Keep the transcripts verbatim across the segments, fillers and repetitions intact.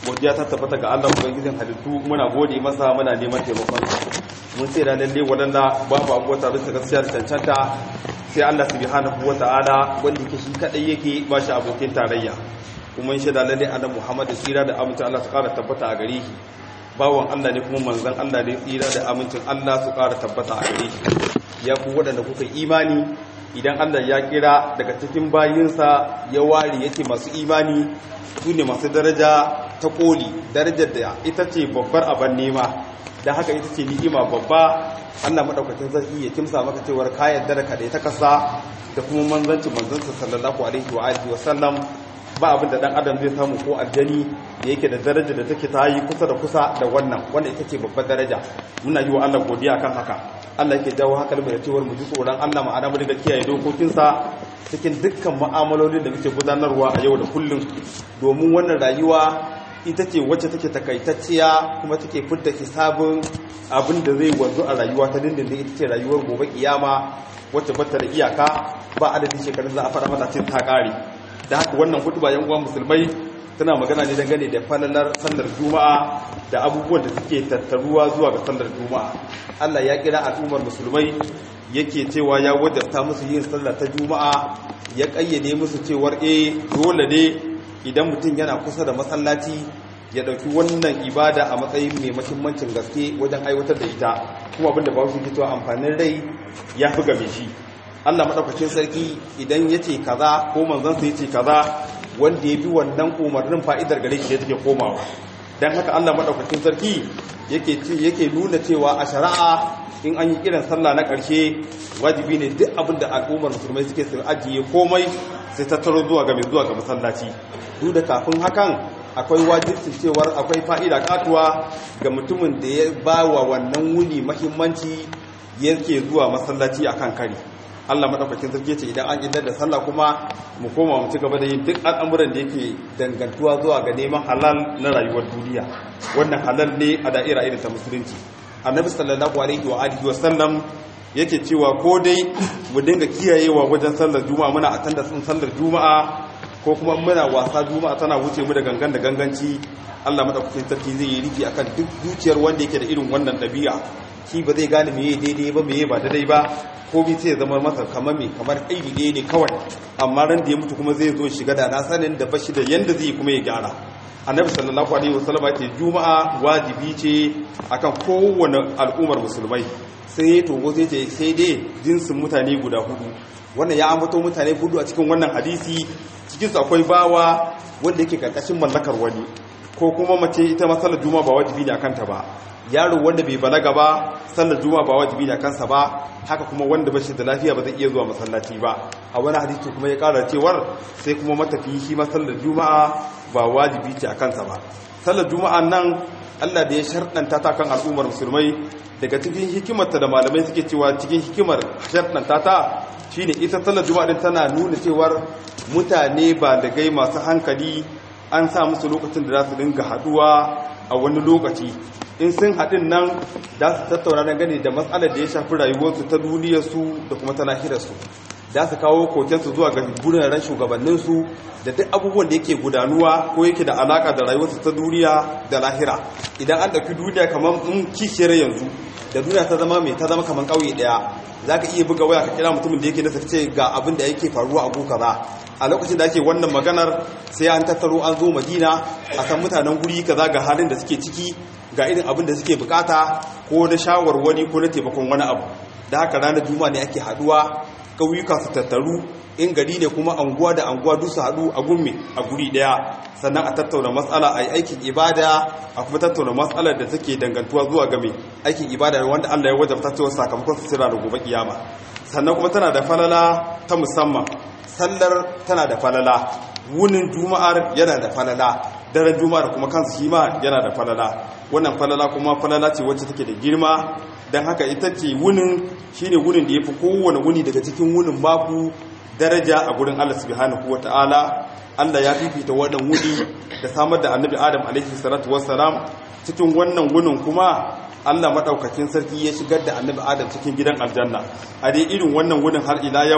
godiya ta tabbata ga Allah ubangijin halittu, muna gode masa muna neman taimakon mun sai da lalle wadanda babu abuwa tare da gaskiya da cancanta sai Allah subhanahu wata'ala wanda yake shi kadai yake ba shi abokin tarayya. Kuma in shaida lalle annabi Muhammad tsira da amincin Allah su kara tabbata a gare shi, bawon Allah ne kuma manzon Allah ne, tsira da amincin Allah su kara tabbata a gare shi. Ya ku wadanda kuka imani, idan Allah ya kira daga cikin bayinsa ya ware yake masu imani su ne masu daraja ta koli, darajar da ita ce babbar abin nema, da haka ita ce ni'ima babba. Allah madaukakin sarki ya kimsa maka cewar ka yarda da kadai ta kasa da kuma manzanci manzansa sallallahu alaihi wa alihi wa sallam. Ba abin da dan adam zai samu ko aljani da yake da daraja da take ta yi kusa da kusa da wannan wanda ita ce babbar daraja. Muna yi wa Allah godiya kan haka. Allah yake jawo hankalin mu da cewar mu ji tsoron Allah, ma'ana mu daga kiyaye dokokinsa cikin dukkan mu'amalolin da muke gudanarwa a yau da kullum, domin wannan rayuwa ita ce wacce take takaitacciya kuma take fidda hisabin abin da zai wanzu a rayuwa ta dindindin. Ita ce rayuwar gobe kiyama wacce bata da iyaka, ba adadin shekarun za a fara mana cin ta kare. Da haka wannan hutuba yan uwan musulmai tana magana ne dangane da falalar sallar juma'a da abubuwan da suke tattaruwa zuwa ga sallar juma'a. Allah ya kira al'ummar musulmai yake cewa ya wajabta musu yin sallar ta juma'a, ya kayyade musu cewar eh dole ne idan mutum yana kusa da masallaci ya dauki wannan ibada a matsayin mai muhimmancin gaske wajen aiwatar da ita, kuma abinda ba shi fitowa amfanin rai ya fi game shi. Allah madaukakin sarki idan yace kaza ko manzon sa yace kaza, wanda ya bi wannan umarnin fa'idar gare shi take komawa. Dan haka Allah madaukakin sarki yake yake nuna cewa a shari'a in an yi kiran sallah na ƙarshe wajibi ne duk abin da al'ummar musulmai suke su ajiye komai sai tattaro zuwa ga mai zuwa ga masallaci. Duk da kafin hakan akwai wajibcin cewar akwai fa'ida katuwa ga mutumin da ya ba wa wannan wuni muhimmanci yake zuwa masallaci akan kari. Allah madaukakin sarki ce idan an idar da sallah kuma mu koma mu ci gaba da yin duk al'amuran da yake dangantuwa zuwa ga neman halal na rayuwar duniya. Wannan halal ne a da'ira irin ta musulunci. Annabi sallallahu alaihi wa alihi wa sallam yake cewa ko dai mu dinga kiyayewa wajen sallar juma'a, muna atanda sun sallar juma'a, ko kuma muna wasa juma'a tana wuce mu da gangan da ganganci. Allah madaukakin sarki zai yi rufi akan duk zuciyar wanda yake da irin wannan dabi'a. Shi ba zai gane meye daidai ba meye ba daidai ba, ko bi sai zama masa kamar me kamar aibi ɗaya ne kawai, amma ran da ya mutu kuma zai zo shiga da na sanin da bashi da yanda zai kuma ya gyara. Annabi sallallahu alaihi wasallam ya ce juma'a wajibi ce akan kowane al'ummar musulmai, sai to go sai ce sai dai jinsin mutane guda hudu. Wannan ya ambato mutane hudu a cikin wannan hadisi, cikin su akwai bawa wanda yake karkashin mallakar wani, ko kuma mace ita ma sallar juma'a ba wajibi ne akan ta ba. Yaro wanda bai balaga ba sallar juma'a ba wajibi ne kansa ba, haka kuma wanda bashi da lafiya ba zai iya zuwa masallaci ba. A wani hadisi kuma ya ƙara cewar sai kuma matafiyi shi ma sallar juma'a ba wajibi ce a kansa ba. Sallar juma'a nan Allah da ya sharɗanta ta kan al'ummar musulmai, daga cikin hikimarta da malamai suke cewa cikin hikimar sharɗanta ta shine ita sallar juma'a din tana nuna cewar mutane ba da gai masu hankali an sa musu lokacin da za su dinga haɗuwa a wani lokaci. In sun haɗin nan za su tattauna dangane da matsalar da ya shafi rayuwarsu ta duniyarsu da kuma ta lahirarsu, za su kawo kokensu zuwa ga guraren shugabanninsu da duk abubuwan da yake gudanuwa ko yake da alaka da rayuwarsu ta duniya da lahira. Idan an ɗauki duniya kamar in kishiyar yanzu da duniya ta zama mai ta zama kamar ƙauye ɗaya, za ka iya buga waya ka kira mutumin da yake nasa ce ga abin da yake faruwa a guka ba. A lokacin da ake wannan maganar sai an tattaro an zo Madina a san mutanen guri kaza ga halin da suke ciki, ga irin abin da suke bukata ko na shawarwari ko na taimakon wani abu. Da haka ranar juma'a ne ake haduwa, ƙauyuka su tattaru, in gari ne kuma anguwa da anguwa duk su haɗu a gumme a guri ɗaya, sannan a tattauna matsala a yi aikin ibada, a kuma tattauna matsalar da take dangantuwa zuwa game aikin ibada wanda Allah ya wajabta cewa sakamakon su sira da gobe kiyama. Sannan kuma tana da falala ta musamman, sallar tana da falala, wunin juma'ar yana da falala, daren juma'ar kuma kansu shi ma yana da falala. Wannan falala kuma falala ce wacce take da girma, don haka ita ce wunin shine wunin da ya fi kowane wuni daga cikin wunin mako daraja a gurin Allah subhanahu wata'ala. Allah ya fifita wannan wuni da samar da annabi Adam alaihi salatu wassalam. Cikin wannan wunin kuma Allah madaukakin sarki ya shigar da annabi Adam cikin gidan aljanna. A dai irin wannan wunin har ila yau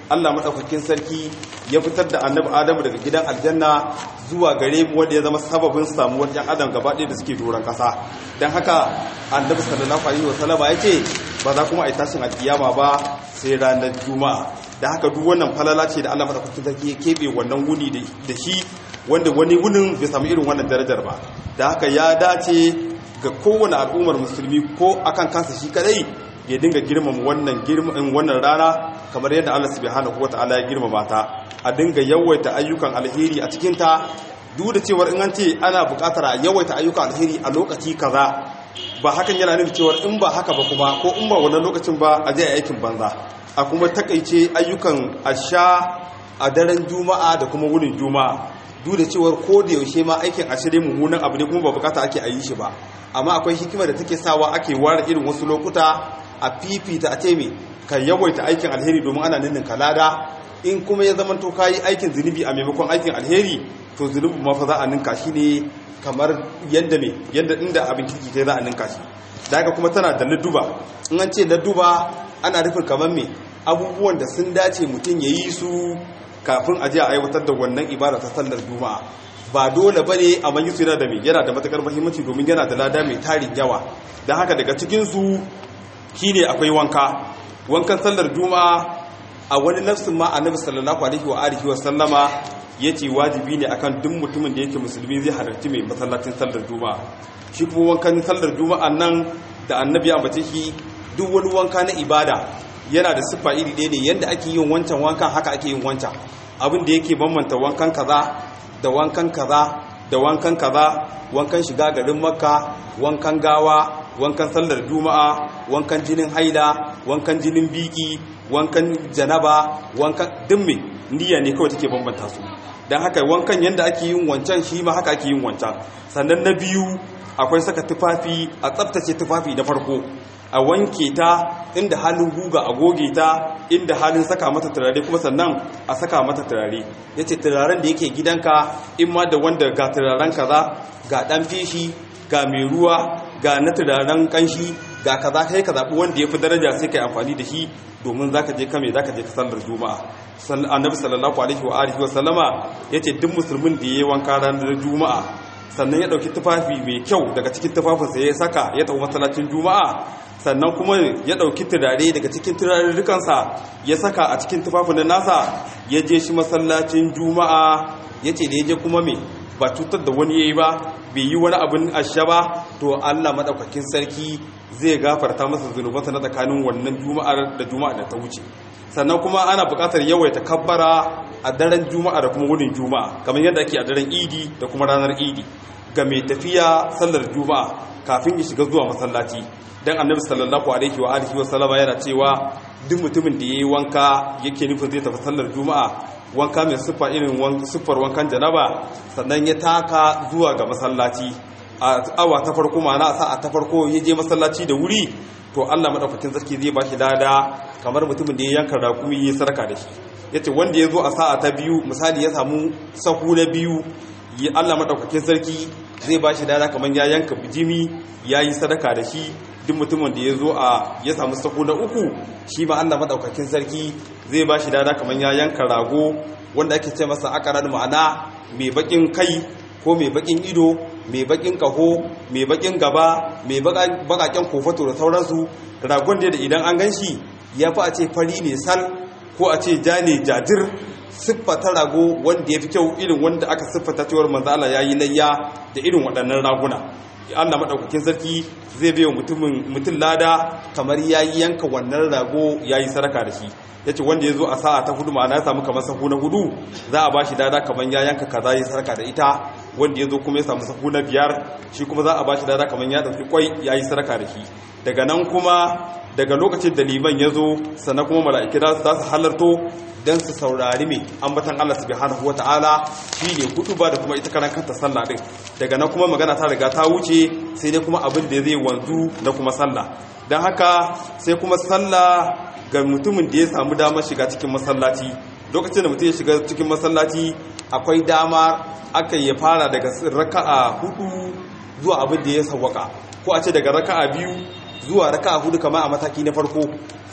Allah madaukakin sarki ya fitar da annabi Adamu daga gidan aljanna zuwa gare mu wanda ya zama sababin samuwar ɗan adam gaba ɗaya da suke doron ƙasa. Dan haka annabi sallallahu alaihi wasallam ya ce ba za kuma a yi tashin alkiyama ba sai ranar juma'a. Da haka duk wannan falala ce da Allah madaukakin sarki ya keɓe wannan wuni da shi, wanda wani wunin bai samu irin wannan darajar ba. Da haka ya dace ga kowane al'ummar musulmi ko akan kansa shi kadai ya dinga girmama wannan girman wannan rana kamar yadda Allah subhanahu wataala ya girmama ta, a dinga yawaita ayyukan alheri a cikin ta. Duk da cewa in an ce ana buƙatar a yawaita ayyukan alheri a lokaci kaza, ba hakan yana nufin cewa in ba haka ba kuma ko in ba wannan lokacin ba a je aikin banza. A kuma takaice ayyukan asha a daren juma'a da kuma wurin juma'a, duk da cewar ko da yaushe ma aikin ashirin mummunan abu ne kuma ba bukata ake a yi shi ba, amma akwai hikimar da take sawa ake ware irin wasu lokuta a fifita a ce me ka yawaita aikin alheri domin ana ninnin kalada. In kuma ya zama to kayi aikin zunubi a maimakon aikin alheri, to zunubi ma fa za a ninka shi ne kamar yadda me yadda inda abin kiki kai za a ninka shi. Da haka kuma tana da ladduba. In an ce ladduba ana nufin kamar me abubuwan da sun dace mutum ya yi su kafin a je a aiwatar da wannan ibada ta sallar juma'a. Ba dole bane a manyi su yana da me yana da matakar muhimmanci domin yana da lada mai tarin yawa. Dan haka daga cikin su shine akwai wanka. Wankan sallar juma'a a wani nafsin ma annabi sallallahu alaihi wa alihi wa sallama yace wajibi ne akan duk mutumin da yake musulmi zai halarci mai masallacin sallar juma'a. Shi kuma wankan sallar juma'a nan da annabi ya ambace shi, duk wani wanka na ibada yana da siffa iri ɗaya ne. Yanda ake yin wancan wankan haka ake yin wancan. Abin da yake bambanta wankan kaza da wankan kaza da wankan kaza, wankan shiga garin makka, wankan gawa, wankan sallar juma'a, wankan jinin haila, wankan jinin biki, wankan janaba, wankan dimmi niyya ne kawai take bambanta su. Dan haka wankan yanda ake yin wancan shi ma haka ake yin wancan. Sannan na biyu akwai saka tufafi, a tsaftace tufafi da farko, a wanke ta inda halin guga a goge ta, inda halin saka mata turare kuma sannan a saka mata turare. Yace turaren da yake gidanka in ma da wanda ga turaren kaza, ga dan feshi, ga mai ruwa, ga na turaren kanshi, ga kaza, kai ka zabi wanda yafi daraja sai kai amfani da shi domin zaka je kame zaka je ka sallar juma'a. Annabi sallallahu alaihi wa alihi wa sallama yace duk musulmin da yayi wanka ranar juma'a sannan ya dauki tufafi mai kyau daga cikin tufafinsa ya saka ya tafi masallacin juma'a, sannan kuma ya dauki turare daga cikin turarurrukansa ya saka a cikin tufafin nasa, ya je shi masallacin juma'a, yace da ya je kuma me ba cutar da wani yayi ba, bai yi wani abin asha ba, to Allah madaukakin sarki zai gafarta masa zunubansa na tsakanin wannan juma'ar da juma'a da ta wuce. Sannan kuma ana buƙatar yawaita kabbara a daren juma'a da kuma wurin juma'a kamar yadda ake a daren idi da kuma ranar idi ga mai tafiya sallar juma'a kafin ya shiga zuwa masallaci. Dan annabi sallallahu alaihi wa alihi wa sallama yana cewa duk mutumin da yayi wanka yake nufin zai tafi sallar juma'a, wanka mai siffa irin siffar wankan janaba, sannan ya taka zuwa ga masallaci a awa ta farko, ma'ana a sa'a ta farko ya je masallaci da wuri, to Allah madaukakin sarki zai bashi dada kamar mutumin da ya yanka rakumi ya sarka da shi. Yace wanda ya zo a sa'a ta biyu, misali ya samu sahu na biyu, Allah madaukakin sarki zai bashi dada kamar ya yanka bijimi ya yi sadaka da shi. Duk mutumin da ya zo a ya samu sahu na uku, shi ma Allah madaukakin sarki zai bashi dada kamar ya yanka rago wanda ake ce masa akaran, ma'ana mai bakin kai ko mai bakin ido, mai bakin kaho, mai bakin gaba, mai bakaken kofato da sauransu. Ragon da idan an ganshi ya fi a ce fari ne sal ko a ce ja ne jajir, siffata rago wanda ya fi kyau irin wanda aka siffata cewar manzo Allah ya yi layya da irin waɗannan raguna. Allah madaukakin sarki zai bai wa mutumin mutum lada kamar yayi yanka wannan rago yayi sadaka da shi. Yace wanda yazo a sa'a ta hudu, ma'ana ya samu kamar sahu na hudu, za a bashi lada kamar ya yanka kaza yayi sadaka da ita. Wanda yazo kuma ya samu sahu na biyar, shi kuma za a bashi lada kamar ya dauki kwai yayi sadaka da shi. Daga nan kuma daga lokacin da liman yazo, sannan kuma mala'iku za su halarto dan su saurari mai ambatan Allah subhanahu wataala, shine hutuba da kuma ita karan kanta sallah din. Daga nan kuma magana ta riga ta wuce, sai dai kuma abin da zai wanzu na kuma sallah. Dan haka sai kuma sallah ga mutumin da ya samu damar shiga cikin masallaci. Lokacin da mutum ya shiga cikin masallaci akwai dama aka ya fara daga raka'a hudu zuwa abin da ya sawwaka, ko a ce daga raka'a biyu zuwa raka'a hudu kamar a mataki na farko,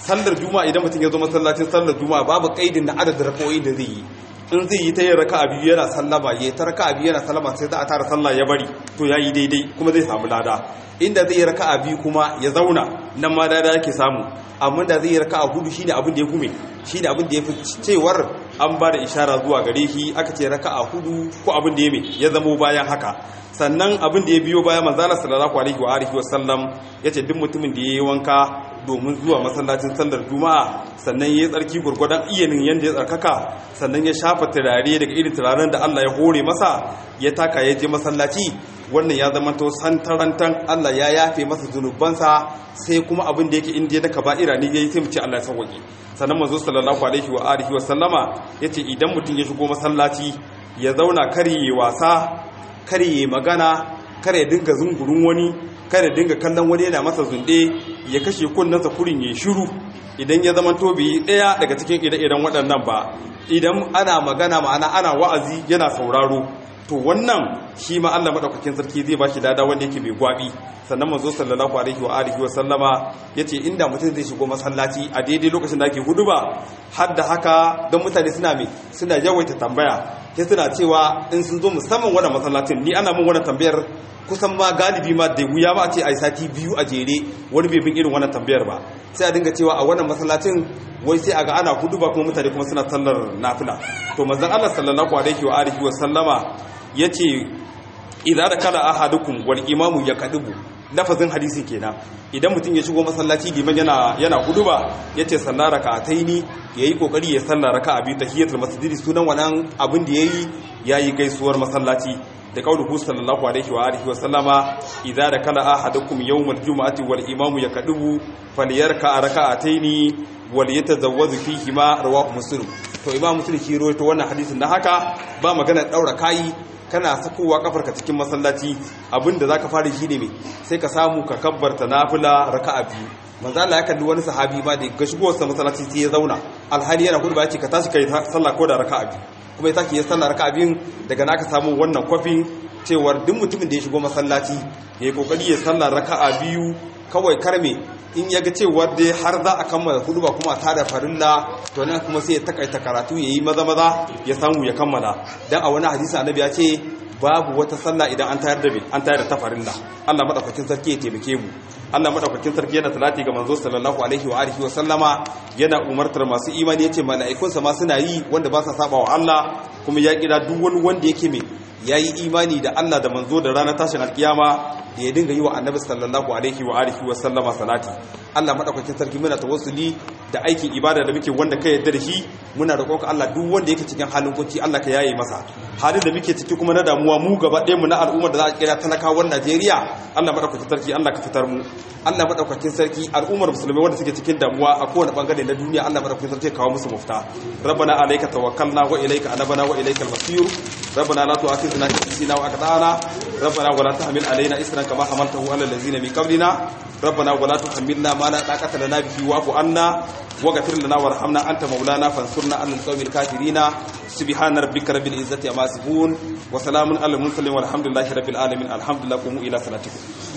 sallar juma'a idan mutum ya zo masallacin sallar juma'a babu kaidin na adadin raka'o'i da zai yi in zai yi ta yin raka'a biyu yana sallama ya ta raka'a biyu yana sallama sai za a tara sallah ya bari to yayi daidai kuma zai samu lada inda zai yi raka'a biyu kuma ya zauna nan ma lada yake samu amma da zai yi raka'a hudu shine abin da ya gume shine abin da ya fi cewar an ba da ishara zuwa gare shi aka ce raka'a hudu ko abin da ya me ya zamo bayan haka sannan abin da ya biyo bayan manzala sallallahu alaihi wa alihi wa sallam yace duk mutumin da yayi wanka domin zuwa masallacin sallar juma'a sannan yayi tsarki gurgurdan iyanin yanda ya tsarkaka sannan ya shafa turare daga irin turaren da Allah ya hore masa ya taka ya je masallaci wannan ya zama to santarantan Allah ya yafe masa zunubansa sai kuma abin da yake inda ya kaba'ira ne yayi sai mu ce Allah ya sauke sannan manzo sallallahu alaihi wa alihi wa sallama yace idan mutum ya shigo masallaci ya zauna kare wasa kare magana kare dinga zungurun wani kare dinga kallon wani yana masa zunde ya kashe kunnansa kurin ya shiru idan ya zama to bai daya daga cikin ire-iren waɗannan ba idan ana magana ma'ana ana wa'azi yana sauraro to wannan shi ma Allah madaukakin sarki zai bashi lada wanda yake bai gwabi sannan manzo sallallahu alaihi wa alihi wa sallama yace inda mutum zai shigo masallaci a daidai lokacin da ake huduba har da haka don mutane suna me suna yawaita tambaya sai suna cewa in sun zo musamman wannan masallacin ni ana mun wannan tambayar kusan ma galibi ma da wuya ba a ce ai sati biyu a jere wani bai bin irin wannan tambayar ba sai a dinga cewa a wannan masallacin wai sai aga ana huduba kuma mutane kuma suna sallar nafila to manzon Allah sallallahu alaihi wa alihi wa sallama yace idza dakala ahadukum wal imamu yaqdubu lafazin hadisin kenan idan mutum ya shigo masallaci liman yana yana huduba yace sallar rak'ataini yayi kokari ya sallar raka'a biyu tahiyatul masjid sunan wannan abin da yayi yayi gaisuwar masallaci da kauluhu sallallahu alaihi wa alihi wa sallama idza dakala ahadukum yawmal jumu'ati wal imamu yaqdubu falyarka rak'ataini wal yatazawwaju fihi ma rawahu muslim to imam muslim shi rawaito wannan hadisin dan haka ba magana daura kai kana sakowa kafarka cikin masallaci abinda zaka fara shi ne me sai ka samu ka kabbarta nafila raka'a biyu manzo Allah ya kalli wani sahabi ma da ga shigo sa masallaci sai ya zauna alhali yana hudu ba yace ka tashi kai sallah ko da raka'a biyu kuma ya take ya sallah raka'a biyu daga naka samu wannan kwafin cewar duk mutumin da ya shigo masallaci yayi kokari ya sallah raka'a biyu kawai karme in ya ga cewa dai har za a kammala hudu ba kuma ta da farilla to nan kuma sai ya takaita karatu yayi maza maza ya samu ya kammala dan a wani hadisi annabi ya ce babu wata sallah idan an tayar da bi an tayar da ta farilla Allah madaukakin sarki ya taimake mu Allah madaukakin sarki yana talati ga manzo sallallahu alaihi wa alihi wa sallama yana umartar masu imani yace mala'ikunsa ma suna yi wanda ba sa saba wa Allah kuma ya kira duk wani wanda yake me yayi imani da Allah da manzo da ranar tashin alkiyama da ya dinga yi wa annabi sallallahu alaihi wa alihi wa sallama salati Allah madaukakin sarki muna tawassuli da aikin ibada da muke wanda kai yarda da shi muna roƙonka Allah duk wanda yake cikin halin kunci Allah ka yaye masa halin da muke ciki kuma na damuwa mu gaba ɗaya mu na al'ummar da za a kira talakawan Najeriya Allah madaukakin sarki Allah ka fitar mu Allah madaukakin sarki al'ummar musulmai wanda suke cikin damuwa a kowane bangare na duniya Allah madaukakin sarki kawo musu mafita rabbana alayka tawakkalna wa ilayka anabana wa ilaykal masir rabbana la tu'akhidhna in nasina wa akhtana rabbana wa la tahmil alaina isran kama hamaltahu ala allazina min qablina rabbana wa la tuhammilna ma la taqata lana bihi wa'fu anna waghfir lana warhamna anta maulana fansurna 'alal qawmil kafirin subhana rabbika rabbil izzati amma yasifun wa salamun alal mursalin walhamdulillahi rabbil alamin alhamdulillahi qumu ila salatikum